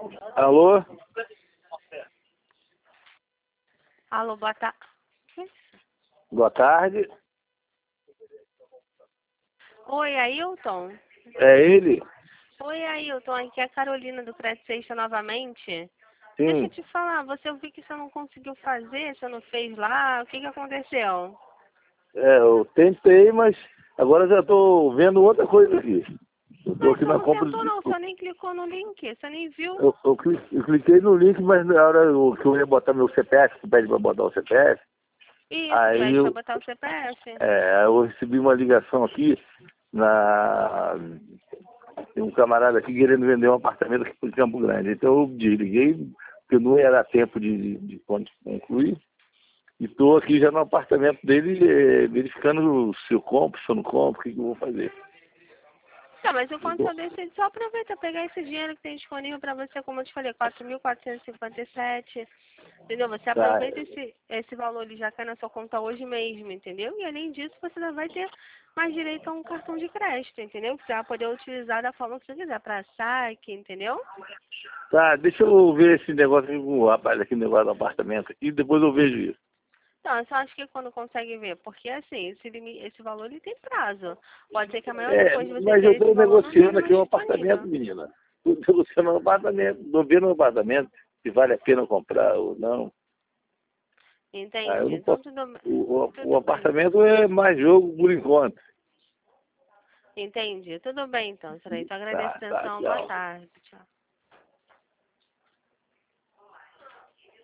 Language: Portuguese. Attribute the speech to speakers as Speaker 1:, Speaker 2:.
Speaker 1: Alô?
Speaker 2: Alô, boa tarde.
Speaker 1: Boa tarde.
Speaker 2: Oi, Ailton?
Speaker 1: É ele?
Speaker 2: Oi, Ailton. Aqui é a Carolina do Crédito Sexta novamente. Deixa eu
Speaker 1: Sim.
Speaker 2: te falar, eu vi que você não conseguiu fazer, você não fez lá, o que aconteceu?
Speaker 1: Eu tentei, mas agora já estou vendo outra coisa aqui. Eu estou
Speaker 2: Mas
Speaker 1: aqui
Speaker 2: você
Speaker 1: na
Speaker 2: não
Speaker 1: compra
Speaker 2: tentou
Speaker 1: de...
Speaker 2: não, você nem clicou no link, você nem viu.
Speaker 1: Eu cliquei no link, mas na hora que eu ia botar meu CPF, que pede para botar o CPF,
Speaker 2: Isso,
Speaker 1: aí
Speaker 2: pede pra
Speaker 1: eu,
Speaker 2: botar o CPF.
Speaker 1: eu recebi uma ligação aqui na... Tem um camarada aqui querendo vender um apartamento aqui em Campo Grande. Então eu desliguei, porque não ia dar tempo de concluir. E estou aqui já no apartamento dele, verificando se eu compro, se eu não compro, o que eu vou fazer.
Speaker 2: Tá, mas enquanto eu decido, só aproveita pegar esse dinheiro que tem disponível pra você, como eu te falei, 4.457. Entendeu? Você
Speaker 1: Tá,
Speaker 2: aproveita esse valor, ele já cai na sua conta hoje mesmo, entendeu? E além disso, você ainda vai ter mais direito a um cartão de crédito, entendeu? Que você vai poder utilizar da forma que você quiser, para saque, entendeu?
Speaker 1: tá, deixa eu ver esse negócio aqui com o rapaz aqui, negócio do apartamento aqui, depois eu vejo isso.
Speaker 2: Então, eu só acho que quando consegue ver, porque assim, esse valor ele tem prazo. Pode ser que amanhã ou
Speaker 1: É,
Speaker 2: depois de você
Speaker 1: mas eu
Speaker 2: ter esse
Speaker 1: estou
Speaker 2: valor não esteja
Speaker 1: negociando aqui
Speaker 2: mais
Speaker 1: um
Speaker 2: disponível.
Speaker 1: apartamento, menina. Estou negociando um apartamento, estou vendo um apartamento, se vale a pena comprar ou não. Ah, eu
Speaker 2: Entende?
Speaker 1: não
Speaker 2: Então
Speaker 1: posso. O
Speaker 2: tudo bem.
Speaker 1: apartamento é mais jogo por enquanto.
Speaker 2: Entende? Tudo bem então, Israel. Então agradeço a
Speaker 1: Tá,
Speaker 2: atenção. Boa
Speaker 1: tchau.
Speaker 2: tarde. Tchau.